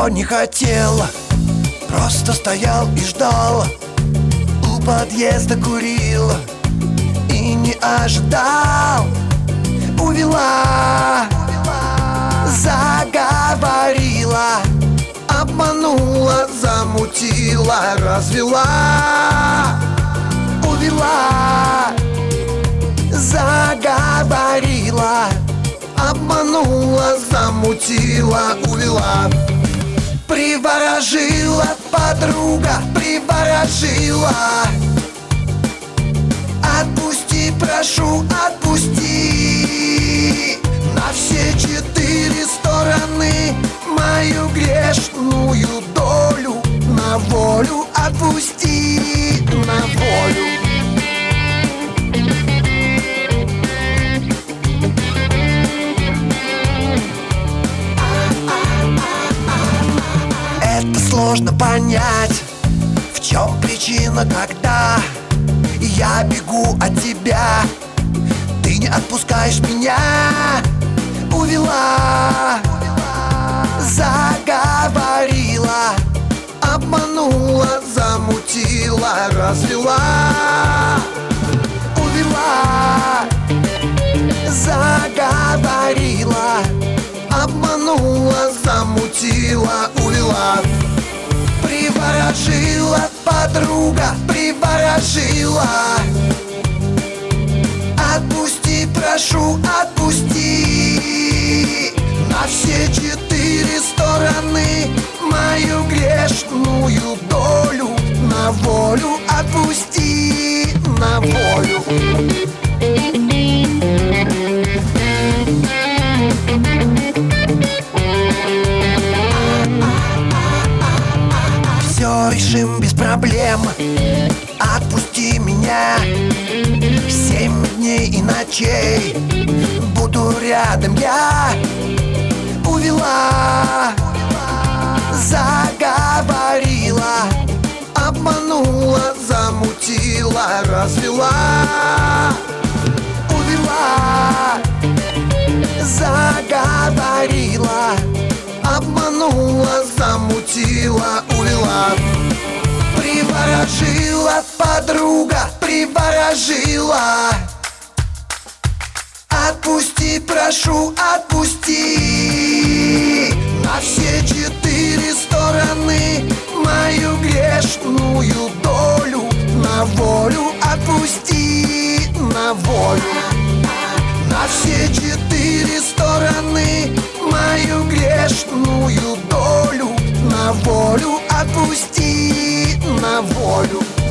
ничего не хотел, просто стоял и ждал, у подъезда курил и не ожидал. Увела, заговорила, обманула, замутила, развела. Увела, заговорила, обманула, замутила, увела. Приворожила подруга, приворожила. Отпусти, прошу, отпусти на все 4 стороны мою грешную долю. На волю отпусти, на волю. Это сложно понять, в чем причина, когда я бегу от тебя, ты не отпускаешь меня. Увела, заговорила, обманула, замутила, развела. Увела, заговорила, обманула, замутила, увела. Приворожила подруга, приворожила. Отпусти, прошу, отпусти на все 4 стороны мою грешную долю. На волю отпусти, на волю. Все решим без проблем, отпусти меня. 7 дней и ночей буду рядом я. Увела, заговорила, обманула, замутила, развела. Увела, заговорила, обманула, замутила, увела. Приворожила подруга, приворожила. Отпусти, прошу, отпусти на все 4 стороны мою грешную долю. На волю отпусти, на волю. На все 4 стороны мою грешную долю. На волю отпусти, на волю.